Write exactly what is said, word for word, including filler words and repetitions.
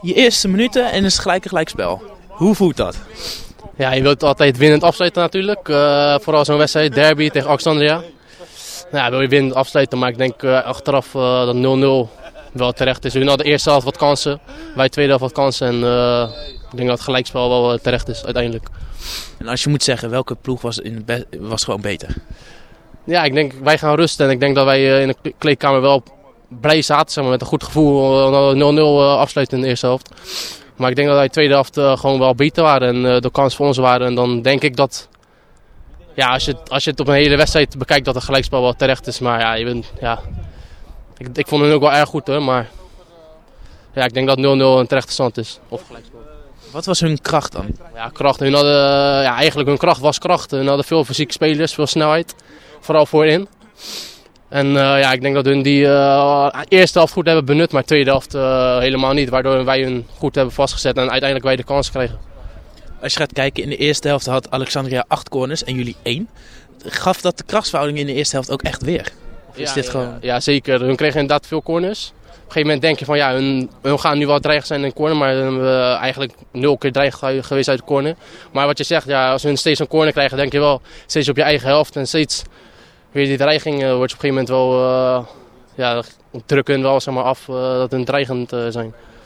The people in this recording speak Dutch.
Je eerste minuten en is gelijk een gelijkspel. Hoe voelt dat? Ja, je wilt altijd winnend afsluiten natuurlijk. Uh, vooral zo'n wedstrijd, derby tegen Alexandria. Nou, ja, wil je winnend afsluiten, maar ik denk uh, achteraf uh, dat nul nul wel terecht is. We hadden de eerste helft wat kansen, wij de tweede helft wat kansen. En uh, ik denk dat het gelijkspel wel uh, terecht is uiteindelijk. En als je moet zeggen, welke ploeg was, in het be- was gewoon beter? Ja, ik denk wij gaan rusten en ik denk dat wij uh, in de kleedkamer wel blij zaten, zeg maar, met een goed gevoel. Dat we nul nul uh, afsluiten in de eerste helft. Maar ik denk dat wij de tweede helft uh, gewoon wel beter waren en uh, de kans voor ons waren. En dan denk ik dat, ja, als je, als je het op een hele wedstrijd bekijkt, dat het gelijkspel wel terecht is. Maar ja, je bent, ja ik, ik vond het ook wel erg goed hoor, maar ja, ik denk dat nul nul een terechte stand is. Of gelijkspel. Wat was hun kracht dan? Ja, kracht. Hun hadden, ja, eigenlijk hun kracht was kracht. Hun hadden veel fysieke spelers, veel snelheid. Vooral voorin. En uh, ja, ik denk dat hun die uh, eerste helft goed hebben benut, maar tweede helft uh, helemaal niet. Waardoor wij hun goed hebben vastgezet en uiteindelijk wij de kans kregen. Als je gaat kijken, in de eerste helft had Alexandria acht corners en jullie één. Gaf dat de krachtsverhouding in de eerste helft ook echt weer? Of is ja, dit ja, gewoon... ja, zeker. Hun kregen inderdaad veel corners. Op een gegeven moment denk je van ja, hun, hun gaan nu wel dreigend zijn in de corner, maar we hebben eigenlijk nul keer dreigend geweest uit de corner. Maar wat je zegt, ja, als hun steeds een corner krijgen, denk je wel steeds op je eigen helft en steeds weer die dreiging uh, wordt op een gegeven moment wel, uh, ja, drukken hun wel zeg maar, af uh, dat hun dreigend uh, zijn.